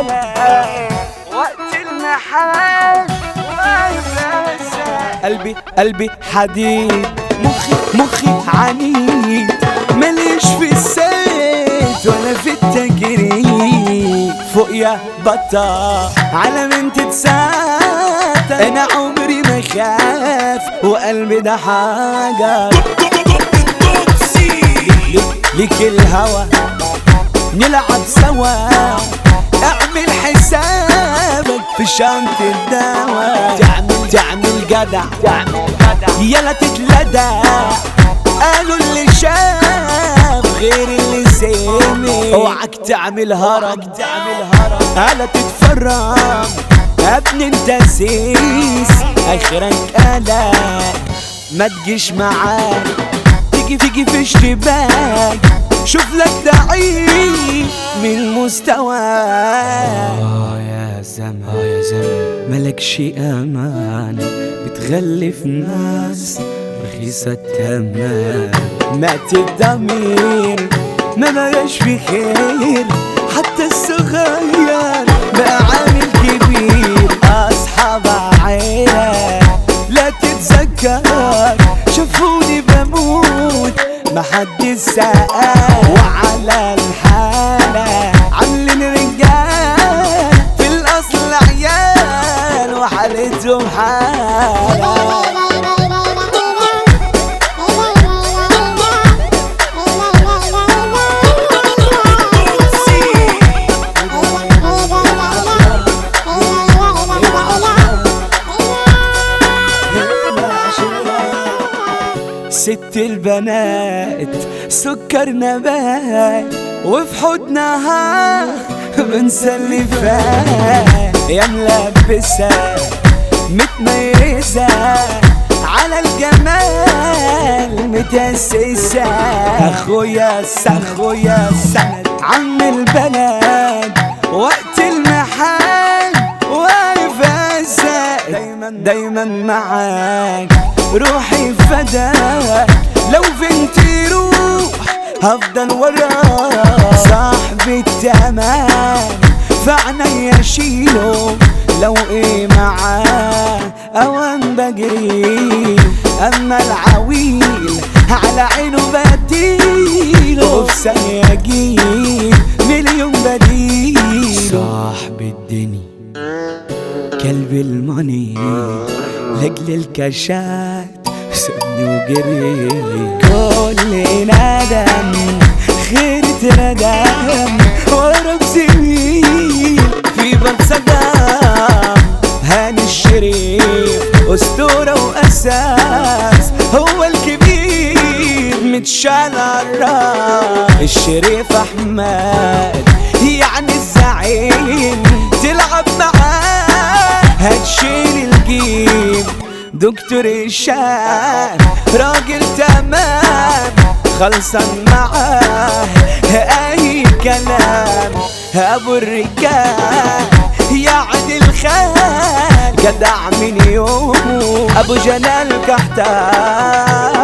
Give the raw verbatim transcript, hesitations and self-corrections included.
وقت المحال قلبي قلبي حديد، مخي مخي عنيد، ماليش في السيد ولا في التجريد. فوق يا بطة على من تتسات، انا عمري ما خاف وقلبي ده حاجة. ليك الهوى نلعب سوا، اعمل حسابك في شنطة الدواء. تعمل تعمل جدع يلا تتلدع، قالوا اللي شاف غير اللي سمع. اوعك تعمل هرم هلا تتفرم يا ابن انت سيس، اخرك قلق ما تجيش معاك، تيجي تيجي في اشتباك، شوف لك ضعيف من مستواك. آه يا زمان آه يا زمان ملكش امان، بتغلف ناس رخيصة التمام. مات الضمير ما بقاش في خير، حتى الصغير بقى عامل كبير. اصحاب عيلة لا تتذكر، شافوني بموت محدش سأل، وعلى الحالة عاملين رجال في الأصل عيال وحالتهم حالة. ست البنات سكر نبات، وفي حضنها بنسى اللي فات. يا ملبسة متميزة على الجمال متأسسة، اخويا السند اخويا السند عم البلد وقت المحال واقف أسد. دايما دايما معاك روحي فداك، لو فين روح هفضل وراك. صاحبي التمام فعنيا شيله، لو ايه معاه اوان بجري، اما العويل على عينه بديله، وفي ثانية اجيب مليون بديل. صاحب الدنيا كلب الماني لاجل الكاشات سبني وجري. كل ندم خير اتردم ورا بسمين في باب صدام. هاني الشريف اسطورة واساس، هو الكبير متشال الراس. الشريف احمد يعني الزعيم، تلعب معاه هتشيل الجيم. دكتور هشام راجل تمام، خلصان معاه اي كلام. ابو الرجال يا عدل خان، جدع من يومه ابو جلال كحتان.